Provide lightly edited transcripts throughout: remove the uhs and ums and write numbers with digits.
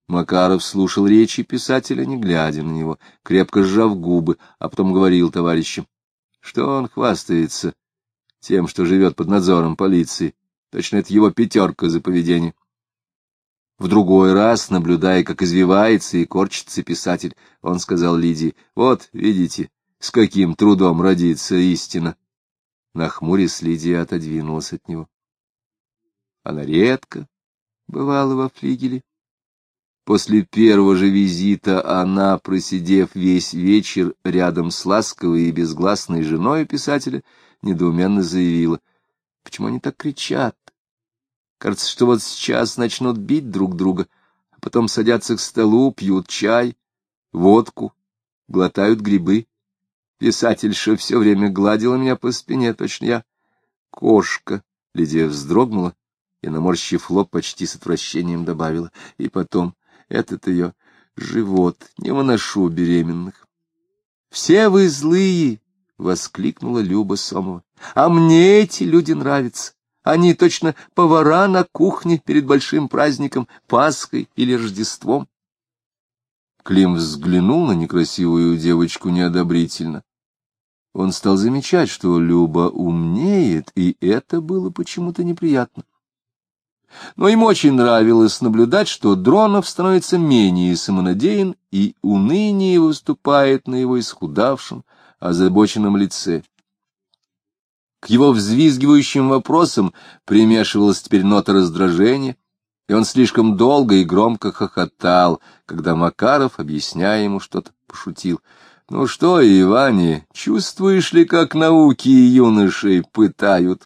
Макаров слушал речи писателя, не глядя на него, крепко сжав губы, а потом говорил товарищам, что он хвастается тем, что живет под надзором полиции. Точно это его пятерка за поведение. В другой раз, наблюдая, как извивается и корчится писатель, он сказал Лидии: «Вот, видите, с каким трудом родится истина». Нахмурясь, Лидия отодвинулась от него. Она редко бывала во флигеле. После первого же визита она, просидев весь вечер рядом с ласковой и безгласной женой писателя, недоуменно заявила: «Почему они так кричат? Кажется, что вот сейчас начнут бить друг друга, а потом садятся к столу, пьют чай, водку, глотают грибы. Писательша все время гладила меня по спине, точно я кошка». Лидия вздрогнула и, наморщив лоб, почти с отвращением добавила: «И потом, этот ее живот, не выношу беременных». «Все вы злые!» — воскликнула Люба Сомова. «А мне эти люди нравятся. Они точно повара на кухне перед большим праздником, Пасхой или Рождеством». Клим взглянул на некрасивую девочку неодобрительно. Он стал замечать, что Люба умнеет, и это было почему-то неприятно. Но ему очень нравилось наблюдать, что Дронов становится менее самонадеян, и уныние выступает на его исхудавшем, озабоченном лице. К его взвизгивающим вопросам примешивалась теперь нота раздражения, и он слишком долго и громко хохотал, когда Макаров, объясняя ему что-то, пошутил: «Ну что, Иване, чувствуешь ли, как науки юношей пытают?»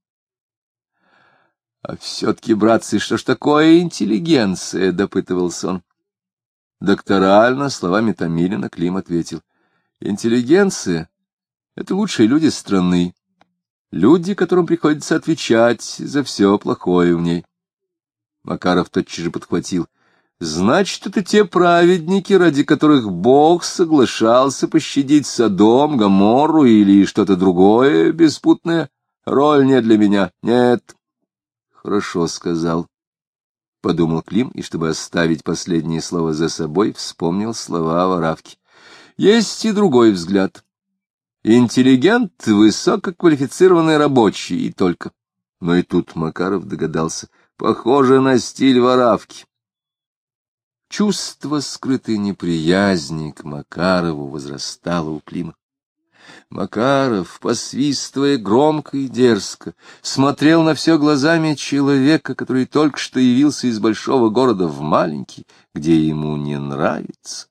«А все-таки, братцы, что ж такое интеллигенция?» — допытывался он. Докторально, словами Томилина, Клим ответил: «Интеллигенция — это лучшие люди страны, люди, которым приходится отвечать за все плохое в ней». Макаров тотчас же подхватил: «Значит, это те праведники, ради которых Бог соглашался пощадить Содом, Гоморру или что-то другое беспутное? Роль не для меня, нет». «Хорошо сказал», — подумал Клим, и, чтобы оставить последнее слово за собой, вспомнил слова Воравки. «Есть и другой взгляд. Интеллигент — высококвалифицированный рабочий, и только». Но и тут Макаров догадался: похоже на стиль Воравки. Чувство скрытой неприязни к Макарову возрастало у Клима. Макаров, посвистывая громко и дерзко, смотрел на все глазами человека, который только что явился из большого города в маленький, где ему не нравится.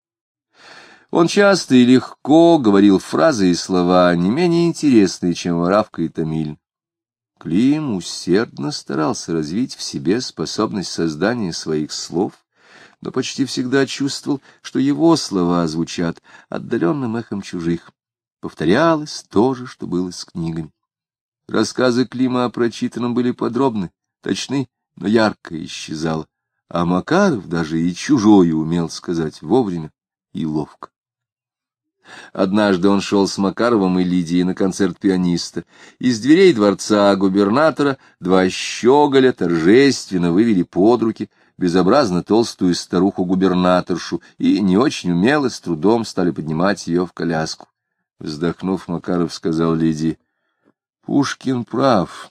Он часто и легко говорил фразы и слова, не менее интересные, чем Воравка и Томилин. Клим усердно старался развить в себе способность создания своих слов, но почти всегда чувствовал, что его слова звучат отдаленным эхом чужих. Повторялось то же, что было с книгами. Рассказы Клима о прочитанном были подробны, точны, но ярко исчезало, а Макаров даже и чужое умел сказать вовремя и ловко. Однажды он шел с Макаровым и Лидией на концерт пианиста. Из дверей дворца губернатора два щеголя торжественно вывели под руки безобразно толстую старуху-губернаторшу и не очень умело, с трудом стали поднимать ее в коляску. Вздохнув, Макаров сказал Лидии: «Пушкин прав.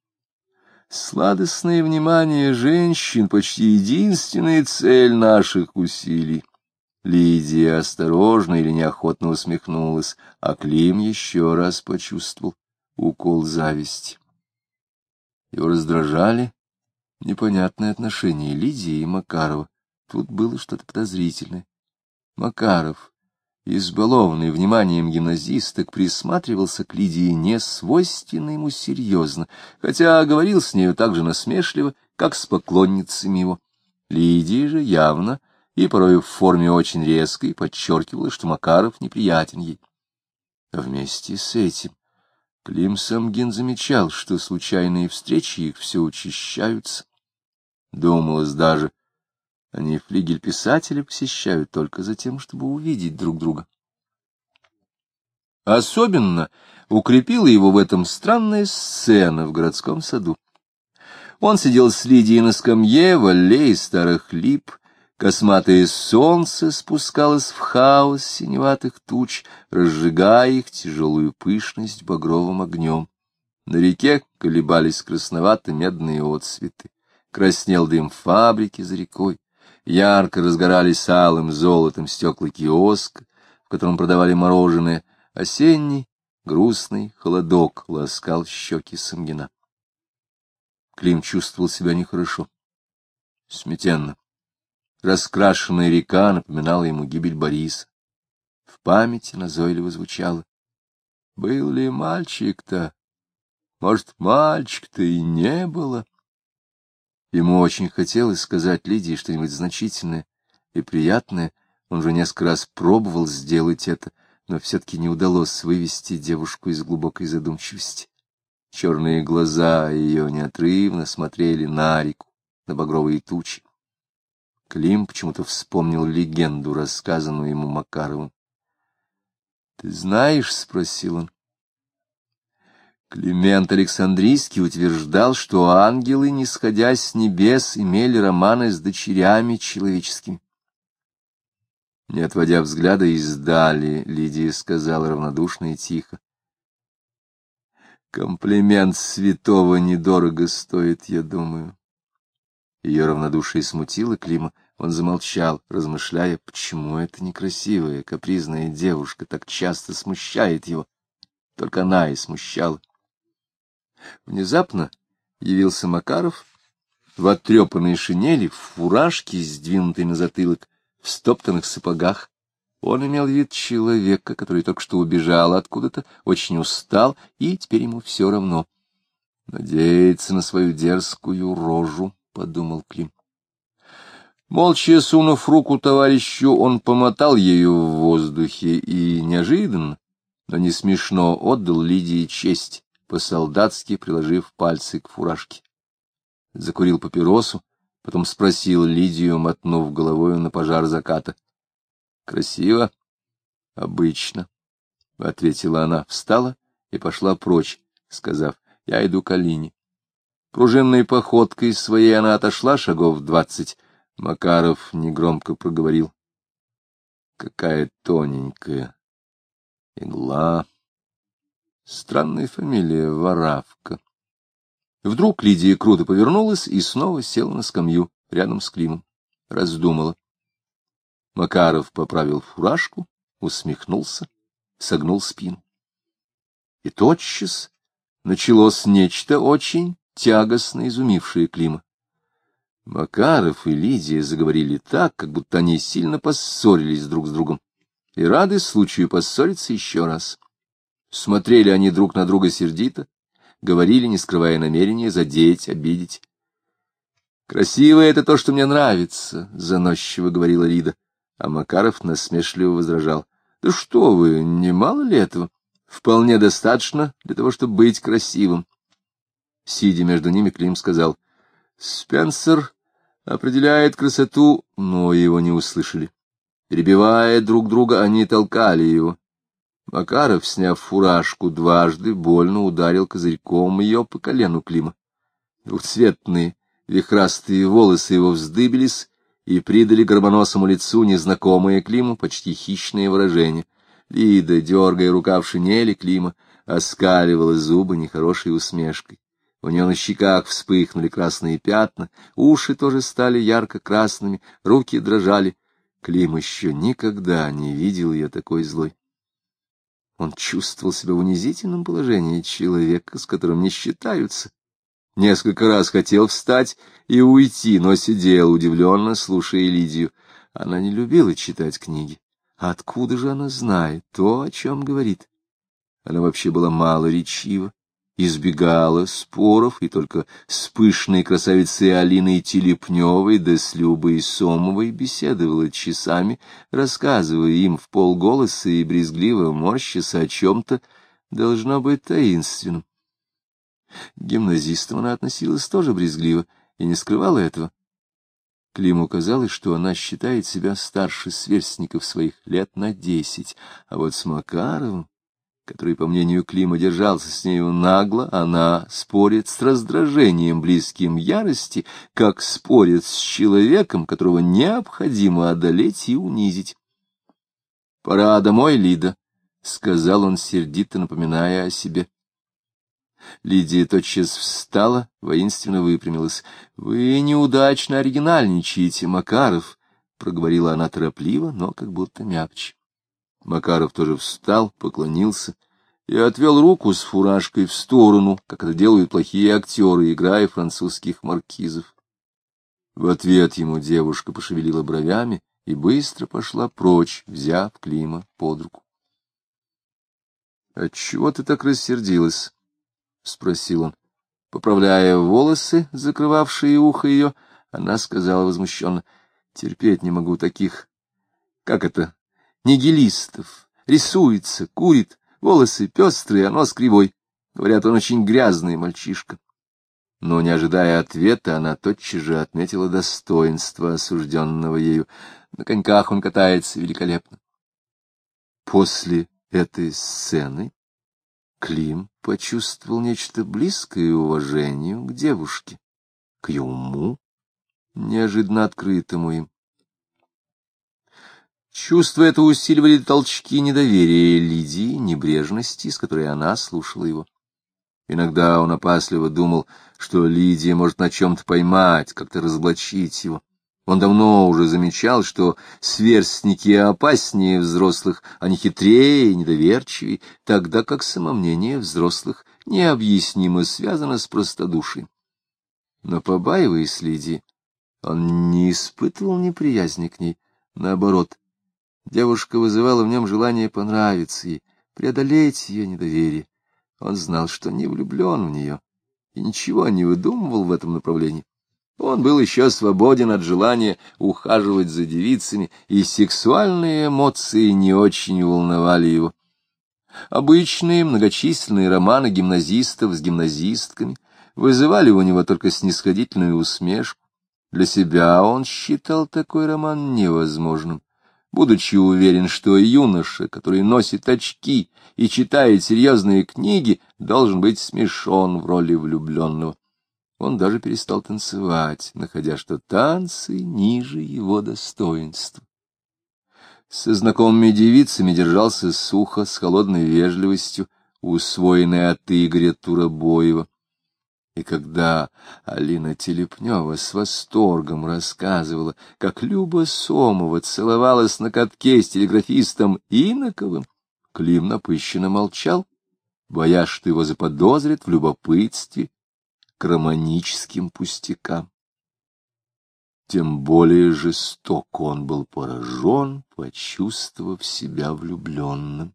Сладостное внимание женщин — почти единственная цель наших усилий». Лидия осторожно или неохотно усмехнулась, а Клим еще раз почувствовал укол зависти. Его раздражали непонятные отношения Лидии и Макарова. Тут было что-то подозрительное. Макаров, избалованный вниманием гимназисток, присматривался к Лидии несвойственно ему серьезно, хотя говорил с нею так же насмешливо, как с поклонницами его. Лидия же явно и порой в форме очень резкой подчеркивала, что Макаров неприятен ей. А вместе с этим Клим Самгин замечал, что случайные встречи их все учащаются. Думалось даже, они флигель писателя посещают только за тем, чтобы увидеть друг друга. Особенно укрепила его в этом странная сцена в городском саду. Он сидел с Лидией на скамье в аллее старых лип. Косматое солнце спускалось в хаос синеватых туч, разжигая их тяжелую пышность багровым огнем. На реке колебались красновато-медные отсветы. Краснел дым фабрики за рекой. Ярко разгорались алым золотом стекла киоска, в котором продавали мороженое. Осенний грустный холодок ласкал щеки Самгина. Клим чувствовал себя нехорошо, смятенно. Раскрашенная река напоминала ему гибель Бориса. В памяти назойливо звучало: был ли мальчик-то? Может, мальчик-то и не было? Ему очень хотелось сказать Лидии что-нибудь значительное и приятное. Он же несколько раз пробовал сделать это, но все-таки не удалось вывести девушку из глубокой задумчивости. Черные глаза ее неотрывно смотрели на реку, на багровые тучи. Клим почему-то вспомнил легенду, рассказанную ему Макаровым. — Ты знаешь? — спросил он. Климент Александрийский утверждал, что ангелы, нисходя с небес, имели романы с дочерями человеческими. Не отводя взгляда издали, Лидия сказала равнодушно и тихо: — комплимент святого недорого стоит, я думаю. Ее равнодушие смутило Клима. Он замолчал, размышляя, почему эта некрасивая, капризная девушка так часто смущает его. Только она и смущала. Внезапно явился Макаров в оттрепанной шинели, в фуражке, сдвинутой на затылок, в стоптанных сапогах. Он имел вид человека, который только что убежал откуда-то, очень устал, и теперь ему все равно. Надеется на свою дерзкую рожу, — подумал Клим. Молча сунув руку товарищу, он помотал ею в воздухе и неожиданно, но не смешно, отдал Лидии честь, по-солдатски приложив пальцы к фуражке. Закурил папиросу, потом спросил Лидию, мотнув головою на пожар заката: — Красиво? — Обычно, — ответила она, встала и пошла прочь, сказав: — я иду к Алине. Пружинной походкой своей она отошла шагов 20. Макаров негромко проговорил: — какая тоненькая игла. Странная фамилия — Воравка. Вдруг Лидия круто повернулась и снова села на скамью рядом с Климом. Раздумала. Макаров поправил фуражку, усмехнулся, согнул спину. И тотчас началось нечто очень тягостно изумившее Клима. Макаров и Лидия заговорили так, как будто они сильно поссорились друг с другом, и рады случаю поссориться еще раз. Смотрели они друг на друга сердито, говорили, не скрывая намерения задеть, обидеть. — Красивое — это то, что мне нравится, — заносчиво говорила Лида, а Макаров насмешливо возражал: — да что вы, не мало ли этого? Вполне достаточно для того, чтобы быть красивым. Сидя между ними, Клим сказал: — Спенсер определяет красоту, но его не услышали. Перебивая друг друга, они толкали его. Макаров, сняв фуражку, дважды больно ударил козырьком ее по колену Клима. Двухцветные вихрастые волосы его вздыбились и придали горбоносому лицу незнакомое Климу почти хищное выражение. Лида, дергая рукав шинели Клима, оскаливала зубы нехорошей усмешкой. У нее на щеках вспыхнули красные пятна, уши тоже стали ярко-красными, руки дрожали. Клим еще никогда не видел ее такой злой. Он чувствовал себя в унизительном положении человека, с которым не считаются. Несколько раз хотел встать и уйти, но сидел, удивленно слушая Лидию. Она не любила читать книги. А откуда же она знает то, о чем говорит? Она вообще была малоречива, избегала споров, и только с пышной красавицей Алиной Телепневой да с Любой Сомовой беседовала часами, рассказывая им вполголоса и брезгливо морщась о чем-то, должно быть, таинственном. К гимназистам она относилась тоже брезгливо и не скрывала этого. Климу казалось, что она считает себя старше сверстников своих лет на 10, а вот с Макаровым который, по мнению Клима, держался с нею нагло, она спорит с раздражением, близким ярости, как спорит с человеком, которого необходимо одолеть и унизить. — Пора домой, Лида, — сказал он, сердито напоминая о себе. Лидия тотчас встала, воинственно выпрямилась. — Вы неудачно оригинальничаете, Макаров, — проговорила она торопливо, но как будто мягче. Макаров тоже встал, поклонился и отвел руку с фуражкой в сторону, как это делают плохие актеры, играя французских маркизов. В ответ ему девушка пошевелила бровями и быстро пошла прочь, взяв Клима под руку. — Отчего ты так рассердилась? — спросил он. Поправляя волосы, закрывавшие ухо ее, она сказала возмущенно: — Терпеть не могу таких... Как это? Нигилистов. Рисуется, курит, волосы пестрые, а нос кривой. Говорят, он очень грязный мальчишка. Но, не ожидая ответа, она тотчас же отметила достоинство осужденного ею. На коньках он катается великолепно. После этой сцены Клим почувствовал нечто близкое уважению к девушке, к ее уму, неожиданно открытому им. Чувство это усиливали толчки недоверия Лидии, небрежности, с которой она слушала его. Иногда он опасливо думал, что Лидия может на чем-то поймать, как-то разоблачить его. Он давно уже замечал, что сверстники опаснее взрослых, они хитрее и недоверчивее, тогда как самомнение взрослых необъяснимо связано с простодушием. Но, побаиваясь Лидии, он не испытывал неприязни к ней, наоборот. Девушка вызывала в нем желание понравиться ей, преодолеть ее недоверие. Он знал, что не влюблен в нее, и ничего не выдумывал в этом направлении. Он был еще свободен от желания ухаживать за девицами, и сексуальные эмоции не очень волновали его. Обычные многочисленные романы гимназистов с гимназистками вызывали у него только снисходительную усмешку. Для себя он считал такой роман невозможным, будучи уверен, что юноша, который носит очки и читает серьезные книги, должен быть смешон в роли влюбленного. Он даже перестал танцевать, находя, что танцы ниже его достоинства. Со знакомыми девицами держался сухо, с холодной вежливостью, усвоенной от Игоря Туробоева. И когда Алина Телепнева с восторгом рассказывала, как Люба Сомова целовалась на катке с телеграфистом Иноковым, Клим напыщенно молчал, боясь, что его заподозрят в любопытстве к романическим пустякам. Тем более жестоко он был поражен, почувствовав себя влюбленным.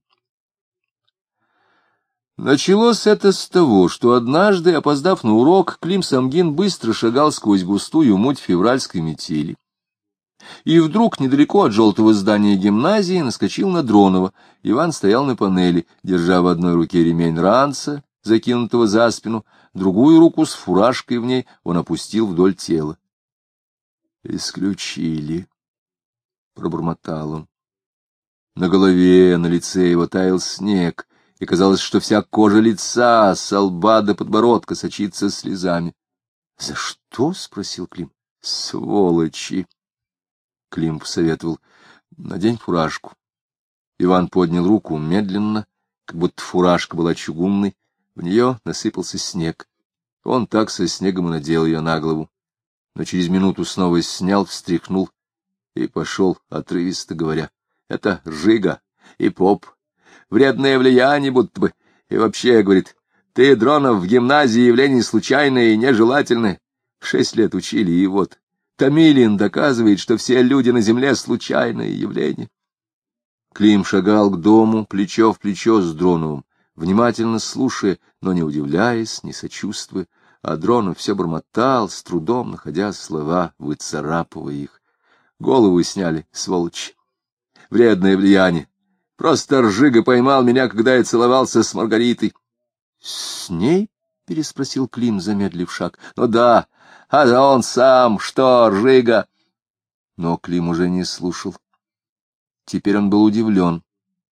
Началось это с того, что однажды, опоздав на урок, Клим Самгин быстро шагал сквозь густую муть февральской метели. И вдруг, недалеко от желтого здания гимназии, наскочил на Дронова. Иван стоял на панели, держа в одной руке ремень ранца, закинутого за спину, другую руку с фуражкой в ней он опустил вдоль тела. «Исключили», — пробормотал он. На голове, на лице его таял снег, и казалось, что вся кожа лица, со лба до подбородка сочится слезами. — За что? — спросил Клим. — Сволочи! Клим посоветовал: — надень фуражку. Иван поднял руку медленно, как будто фуражка была чугунной, в нее насыпался снег. Он так со снегом и надел ее на голову, но через минуту снова снял, встряхнул и пошел, отрывисто говоря: — это Жига и поп. Вредное влияние будто бы. И вообще, говорит, ты, Дронов, в гимназии явление случайное и нежелательное. 6 лет учили, и вот Томилин доказывает, что все люди на земле — случайное явление. Клим шагал к дому плечо в плечо с Дроновым, внимательно слушая, но не удивляясь, не сочувствуя, а Дронов все бормотал, с трудом находя слова, выцарапывая их. Голову сняли, сволочи. Вредное влияние. Просто Ржига поймал меня, когда я целовался с Маргаритой. — С ней? — переспросил Клим, замедлив шаг. — Ну да, а он сам, что, Ржига? Но Клим уже не слушал. Теперь он был удивлен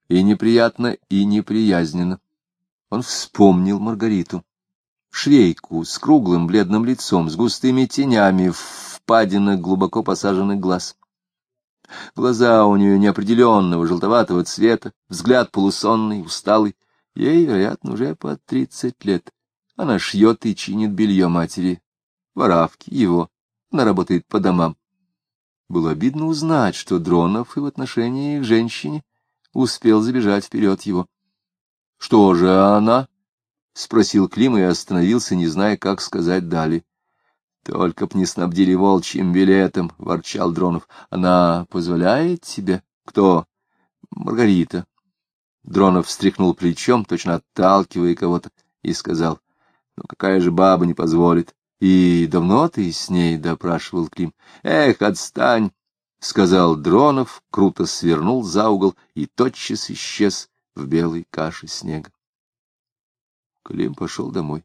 и неприятно, и неприязненно. Он вспомнил Маргариту. Швейку с круглым бледным лицом, с густыми тенями в впадинах глубоко посаженных глаз. Глаза у нее неопределенного желтоватого цвета, взгляд полусонный, усталый. Ей, вероятно, уже под 30 лет. Она шьет и чинит белье матери, воравки его. Она работает по домам. Было обидно узнать, что Дронов и в отношении к женщине успел забежать вперед его. — Что же она? — спросил Клим и остановился, не зная, как сказать далее. — Только б не снабдили волчьим билетом, — ворчал Дронов. — Она позволяет тебе? — Кто? — Маргарита. Дронов встряхнул плечом, точно отталкивая кого-то, и сказал: — Ну, какая же баба не позволит? — И давно ты с ней? — допрашивал Клим. — Эх, отстань! — сказал Дронов, круто свернул за угол и тотчас исчез в белой каше снега. Клим пошел домой.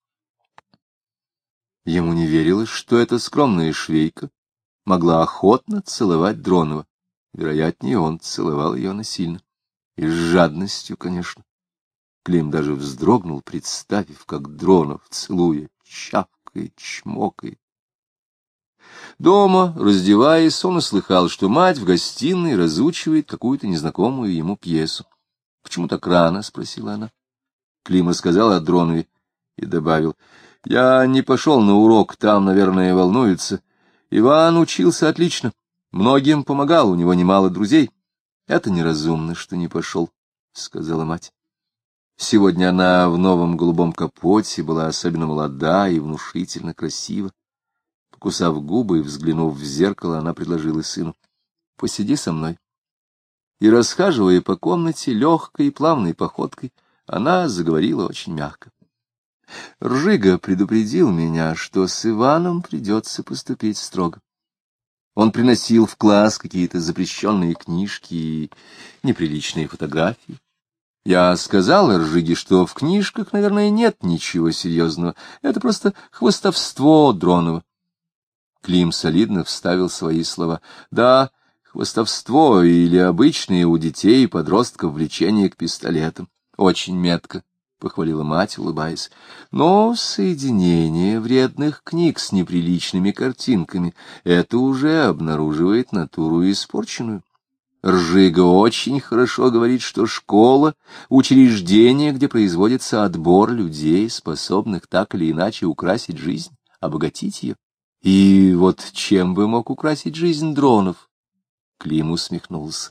Ему не верилось, что эта скромная швейка могла охотно целовать Дронова. Вероятнее, он целовал ее насильно. И с жадностью, конечно. Клим даже вздрогнул, представив, как Дронов, целуя, чавкает, чмокает. Дома, раздеваясь, он услыхал, что мать в гостиной разучивает какую-то незнакомую ему пьесу. — Почему так рано? — спросила она. Клим рассказал о Дронове и добавил: — Я не пошел на урок, там, наверное, волнуются. Иван учился отлично, многим помогал, у него немало друзей. — Это неразумно, что не пошел, — сказала мать. Сегодня она в новом голубом капоте была особенно молода и внушительно красива. Покусав губы и взглянув в зеркало, она предложила сыну: — Посиди со мной. И, расхаживая по комнате легкой и плавной походкой, она заговорила очень мягко. Ржига предупредил меня, что с Иваном придется поступить строго. Он приносил в класс какие-то запрещенные книжки и неприличные фотографии. Я сказал Ржиге, что в книжках, наверное, нет ничего серьезного. Это просто хвастовство Дронова. Клим солидно вставил свои слова. Да, хвастовство или обычные у детей и подростков влечение к пистолетам. Очень метко, — похвалила мать, улыбаясь. Но соединение вредных книг с неприличными картинками — это уже обнаруживает натуру испорченную. Ржига очень хорошо говорит, что школа — учреждение, где производится отбор людей, способных так или иначе украсить жизнь, обогатить ее. И вот чем бы мог украсить жизнь Дронов? Клим усмехнулся.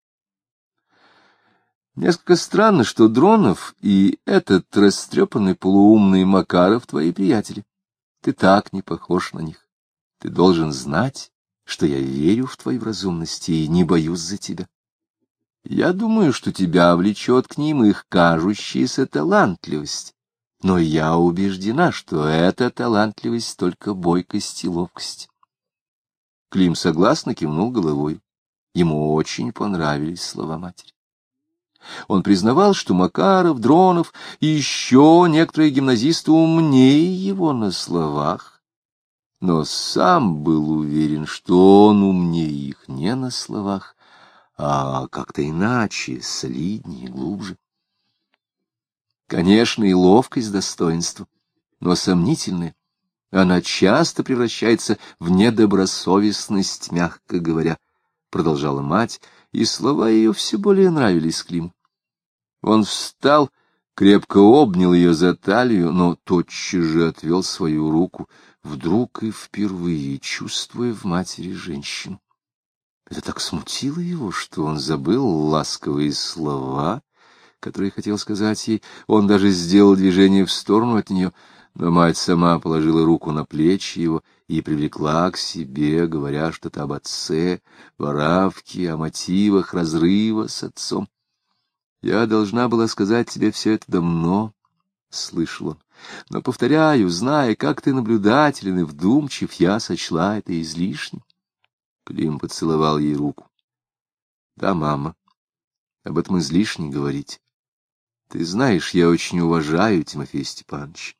Несколько странно, что Дронов и этот растрепанный полуумный Макаров твои приятели. Ты так не похож на них. Ты должен знать, что я верю в твою разумность и не боюсь за тебя. Я думаю, что тебя влечет к ним их кажущаяся талантливость, но я убеждена, что эта талантливость только бойкость и ловкость. Клим согласно кивнул головой. Ему очень понравились слова матери. Он признавал, что Макаров, Дронов и еще некоторые гимназисты умнее его на словах, но сам был уверен, что он умнее их не на словах, а как-то иначе, солиднее, глубже. Конечно, и ловкость достоинства, но сомнительная. Она часто превращается в недобросовестность, мягко говоря, — продолжала мать, и слова ее все более нравились Климу. Он встал, крепко обнял ее за талию, но тотчас же отвел свою руку, вдруг и впервые чувствуя в матери женщину. Это так смутило его, что он забыл ласковые слова, которые хотел сказать ей. Он даже сделал движение в сторону от нее, но мать сама положила руку на плечи его и привлекла к себе, говоря что-то об отце, воравке, о мотивах разрыва с отцом. «Я должна была сказать тебе все это давно», — слышал он, — «но, повторяю, зная, как ты наблюдателен и вдумчив, я сочла это излишним». Клим поцеловал ей руку. «Да, мама, об этом излишне говорить. Ты знаешь, я очень уважаю Тимофея Степановича».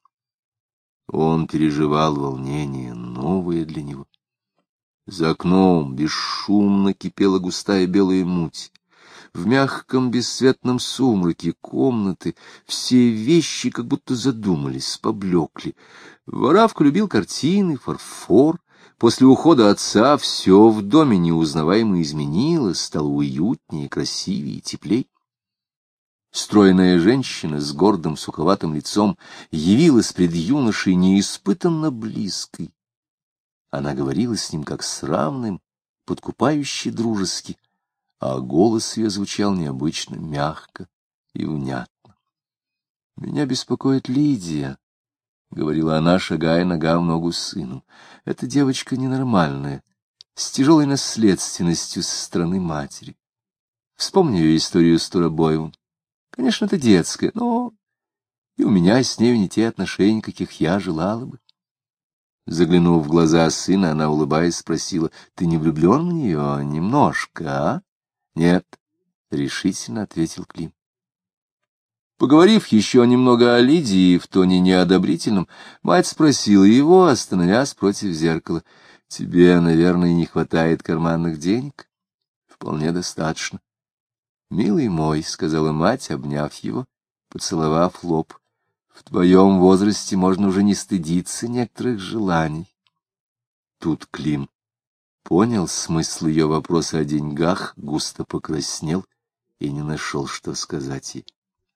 Он переживал волнение, новое для него. За окном бесшумно кипела густая белая муть. В мягком бесцветном сумраке комнаты все вещи как будто задумались, поблекли. Воравка любил картины, фарфор. После ухода отца все в доме неузнаваемо изменилось, стало уютнее, красивее, теплей. Стройная женщина с гордым суховатым лицом явилась пред юношей неиспытанно близкой. Она говорила с ним как с равным, подкупающе дружески, а голос ее звучал необычно мягко и внятно. — Меня беспокоит Лидия, — говорила она, шагая нога в ногу сыну. — Эта девочка ненормальная, с тяжелой наследственностью со стороны матери. Вспомни ее историю с Туробоевым. Конечно, это детская, но и у меня с нею не те отношения, каких я желала бы. Заглянув в глаза сына, она, улыбаясь, спросила: — Ты не влюблен в нее? Немножко, а? — Нет, — решительно ответил Клим. Поговорив еще немного о Лидии в тоне неодобрительном, мать спросила его, остановясь против зеркала: — Тебе, наверное, не хватает карманных денег? — Вполне достаточно. — Милый мой, — сказала мать, обняв его, поцеловав лоб, — в твоем возрасте можно уже не стыдиться некоторых желаний. Тут Клим понял смысл ее вопроса о деньгах, густо покраснел и не нашел, что сказать ей.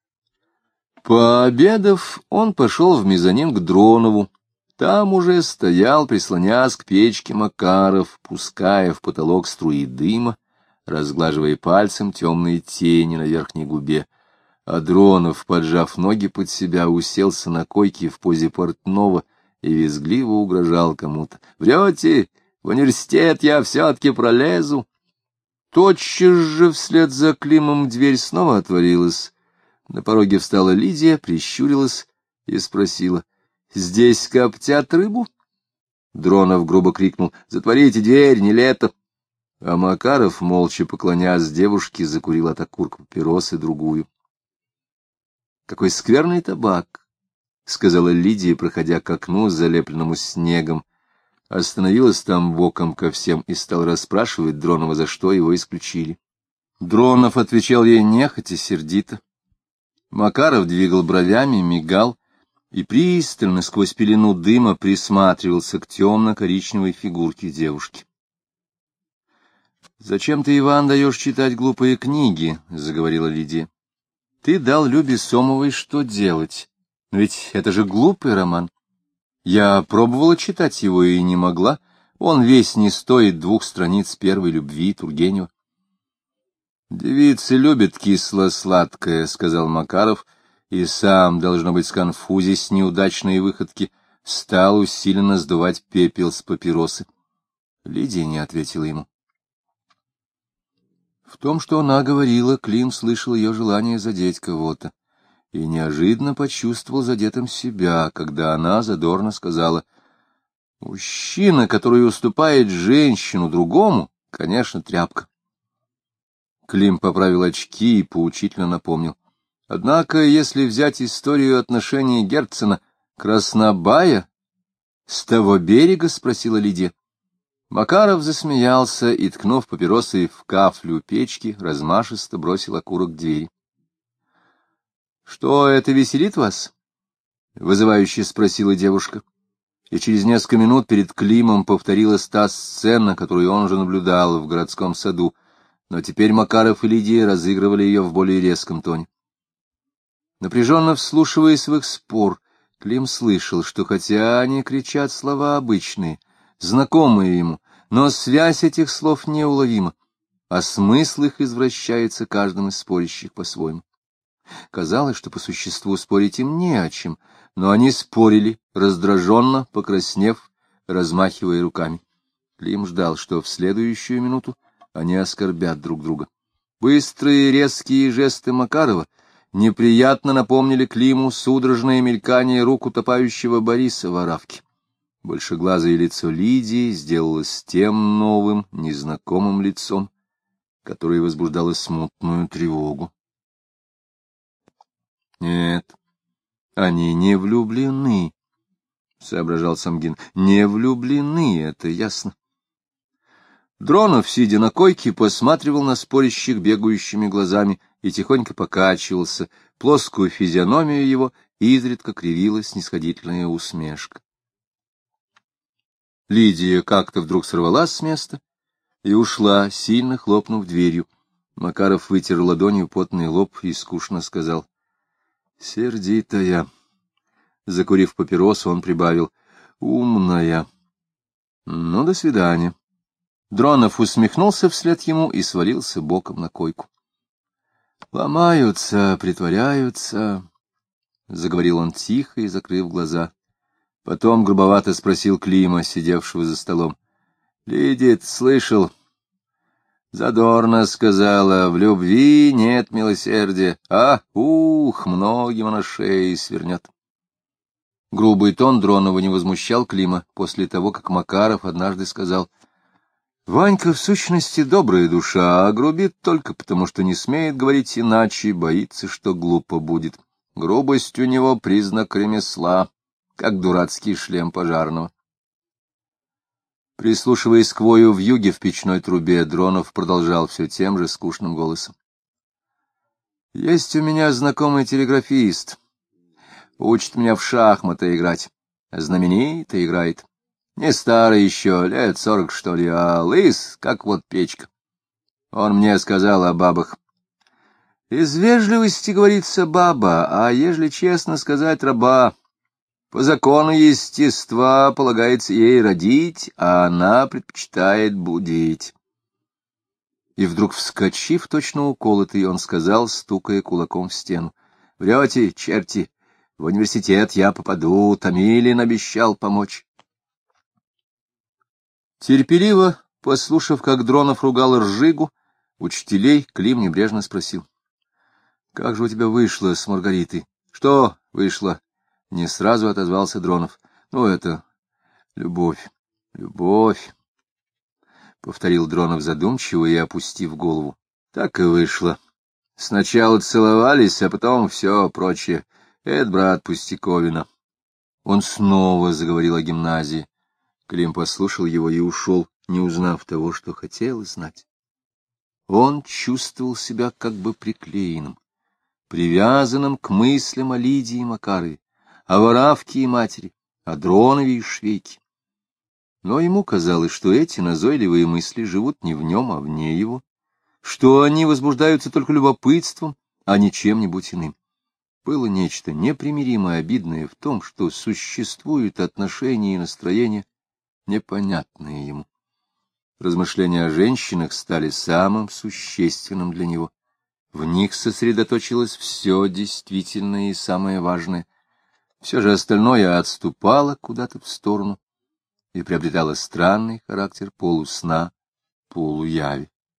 Пообедав, он пошел в мезонин к Дронову. Там уже стоял, прислонясь к печке, Макаров, пуская в потолок струи дыма, разглаживая пальцем темные тени на верхней губе. А Дронов, поджав ноги под себя, уселся на койке в позе портного и визгливо угрожал кому-то: — Врете? В университет я все-таки пролезу. Тотчас же вслед за Климом дверь снова отворилась. На пороге встала Лидия, прищурилась и спросила: — Здесь коптят рыбу? Дронов грубо крикнул: — Затворите дверь, не лето. А Макаров, молча поклонясь девушке, закурил от окурка папиросы другую. — Какой скверный табак! — сказала Лидия, проходя к окну, залепленному снегом. Остановилась там боком ко всем и стала расспрашивать Дронова, за что его исключили. Дронов отвечал ей нехотя, сердито. Макаров двигал бровями, мигал и пристально сквозь пелену дыма присматривался к темно-коричневой фигурке девушки. — Зачем ты, Иван, даешь читать глупые книги? — заговорила Лидия. — Ты дал Любе Сомовой что делать? Но ведь это же глупый роман. Я пробовала читать его и не могла. Он весь не стоит 2 страниц первой любви Тургенева. — Девицы любят кисло-сладкое, — сказал Макаров, и сам, должно быть, сконфузясь неудачные выходки, стал усиленно сдувать пепел с папиросы. Лидия не ответила ему. В том, что она говорила, Клим слышал ее желание задеть кого-то, и неожиданно почувствовал задетым себя, когда она задорно сказала: — Мужчина, который уступает женщину другому, конечно, тряпка. Клим поправил очки и поучительно напомнил: — Однако, если взять историю отношений Герцена, Краснобая... — С того берега? — спросила Лидия. Макаров засмеялся и, ткнув папиросой в кафлю печки, размашисто бросил окурок к двери. — Что, это веселит вас? — вызывающе спросила девушка. И через несколько минут перед Климом повторилась та сцена, которую он уже наблюдал в городском саду, но теперь Макаров и Лидия разыгрывали ее в более резком тоне. Напряженно вслушиваясь в их спор, Клим слышал, что хотя они кричат слова обычные, знакомые ему, но связь этих слов неуловима, а смысл их извращается каждым из спорящих по-своему. Казалось, что по существу спорить им не о чем, но они спорили, раздраженно, покраснев, размахивая руками. Клим ждал, что в следующую минуту они оскорбят друг друга. Быстрые резкие жесты Макарова неприятно напомнили Климу судорожное мелькание рук утопающего Бориса в Оравке. Большеглазое лицо Лидии сделалось тем новым, незнакомым лицом, которое возбуждало смутную тревогу. — Нет, они не влюблены, — соображал Самгин. — Не влюблены, это ясно. Дронов, сидя на койке, посматривал на спорящих бегающими глазами и тихонько покачивался. Плоскую физиономию его изредка кривила снисходительная усмешка. Лидия как-то вдруг сорвалась с места и ушла, сильно хлопнув дверью. Макаров вытер ладонью потный лоб и скучно сказал: — Сердитая. Закурив папиросу, он прибавил: — Умная. — Ну, до свидания. Дронов усмехнулся вслед ему и свалился боком на койку. — Ломаются, притворяются, — заговорил он тихо и закрыв глаза. Потом грубовато спросил Клима, сидевшего за столом: — Лидия, слышал? Задорно сказала: в любви нет милосердия, многим на шее свернет. Грубый тон Дронова не возмущал Клима после того, как Макаров однажды сказал: Ванька в сущности добрая душа, а грубит только потому, что не смеет говорить иначе, боится, что глупо будет. Грубость у него признак ремесла, как дурацкий шлем пожарного. Прислушиваясь к вою вьюги в печной трубе, Дронов продолжал все тем же скучным голосом. Есть у меня знакомый телеграфист. Учит меня в шахматы играть. Знаменито играет. Не старый еще, лет 40, что ли, а лыс, как вот печка. Он мне сказал о бабах. Из вежливости говорится баба, а ежели честно сказать, раба. По закону естества полагается ей родить, а она предпочитает будить. И вдруг, вскочив, точно уколотый, он сказал, стукая кулаком в стену: — Врете, черти, в университет я попаду, Томилин обещал помочь. Терпеливо, послушав, как Дронов ругал Ржигу, учителей, Клим небрежно спросил: — Как же у тебя вышло с Маргаритой? — Что вышло? — не сразу отозвался Дронов. — Ну, это любовь, любовь, — повторил Дронов задумчиво и опустив голову. — Так и вышло. Сначала целовались, а потом все прочее. Это, брат, пустяковина. Он снова заговорил о гимназии. Клим послушал его и ушел, не узнав того, что хотел знать. Он чувствовал себя как бы приклеенным, привязанным к мыслям о Лидии и Макарове, о Воравке и матери, о Дронове и Швейке. Но ему казалось, что эти назойливые мысли живут не в нем, а вне его, что они возбуждаются только любопытством, а не чем-нибудь иным. Было нечто непримиримо обидное в том, что существуют отношения и настроения, непонятные ему. Размышления о женщинах стали самым существенным для него. В них сосредоточилось все действительное и самое важное. Все же остальное отступало куда-то в сторону и приобретало странный характер полусна, полуяви.